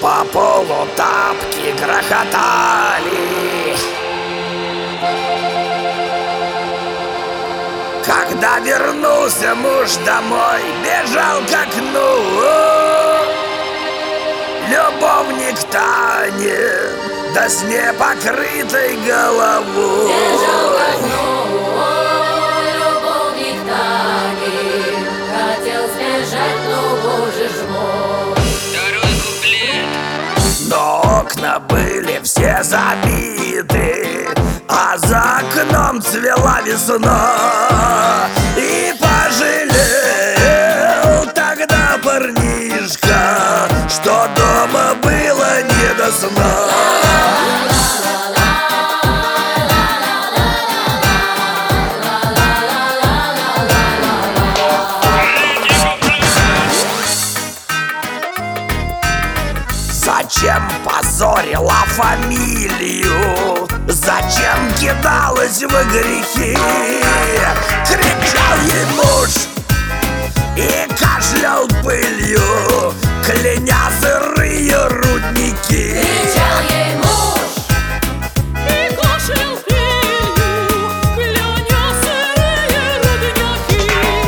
По полу тапки грохотали. Когда вернулся муж домой, бежал к окну. Любовник Тани, да с непокрытой головой. Бежал к окну, любовник Тани, хотел сбежать, но боже ж мой. Второй куплет. Но окна были все забиты, а за окном цвела весна. И пожалел тогда парнишка, что дома было не до сна. Зачем позорила фамилию? Зачем кидалась в грехи? Кричал ей муж и кашлял пылью, кляня сырые рудники. Кричал ей муж и кашлял пылью, кляня сырые рудники.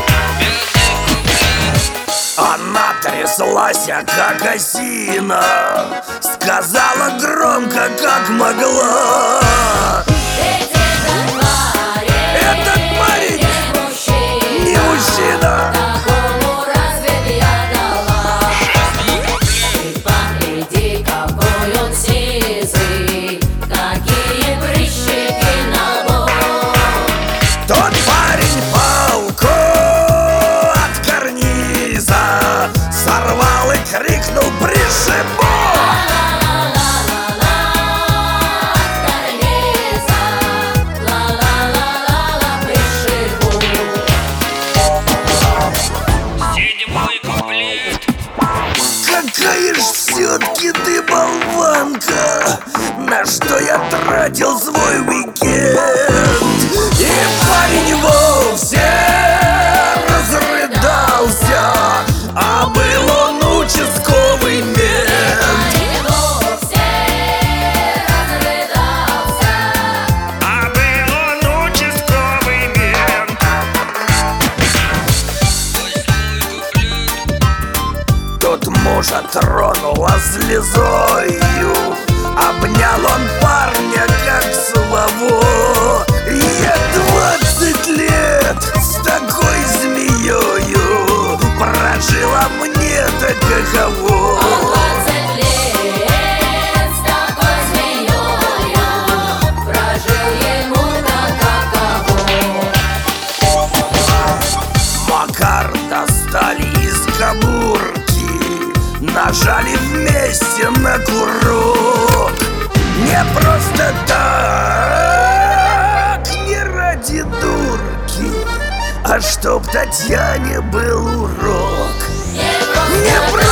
Она тряслась, как осина, сказала громко, как могла: этот парень не мужчина. не мужчина. Такому разве я дала? Ты погляди, какой он сизый, какие прыщики на лоб. Тот парень палку от карниза сорвал и крикнул: пришибу! Седьмой куплет. Какая ж все-таки ты болванка, на что я тратил свой уикенд. И парень вовсе разрыдался, а был он участковый мент. А был он участковый мент. Восьмой куплет. Тут мужа тронула слезою, обнял он парня как своего. Я 20 лет с такой змеёю прожила, мне-то каково. 20 лет с такой змеёю прожил ему-то каково. Макар достали из кобурки, нажали вместе на курок. Не просто так, не ради дурки, а чтоб Татьяне был урок. Не Не просто